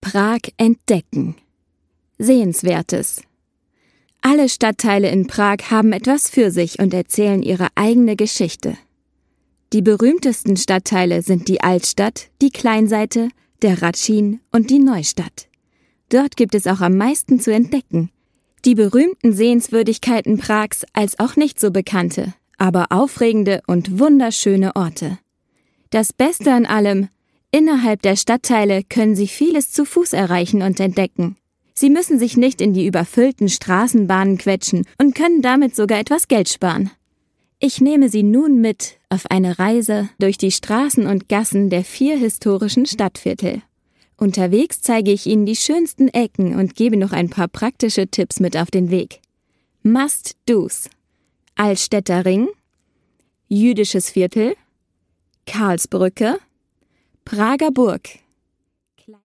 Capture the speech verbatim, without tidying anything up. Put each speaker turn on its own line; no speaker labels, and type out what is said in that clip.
Prag entdecken. Sehenswertes. Alle Stadtteile in Prag haben etwas für sich und erzählen ihre eigene Geschichte. Die berühmtesten Stadtteile sind die Altstadt, die Kleinseite, der Ratschin und die Neustadt. Dort gibt es auch am meisten zu entdecken. Die berühmten Sehenswürdigkeiten Prags als auch nicht so bekannte, aber aufregende und wunderschöne Orte. Das Beste an allem: innerhalb der Stadtteile können Sie vieles zu Fuß erreichen und entdecken. Sie müssen sich nicht in die überfüllten Straßenbahnen quetschen und können damit sogar etwas Geld sparen. Ich nehme Sie nun mit auf eine Reise durch die Straßen und Gassen der vier historischen Stadtviertel. Unterwegs zeige ich Ihnen die schönsten Ecken und gebe noch ein paar praktische Tipps mit auf den Weg. Must-Dos: Altstädter Ring, Jüdisches Viertel, Karlsbrücke, Prager Burg.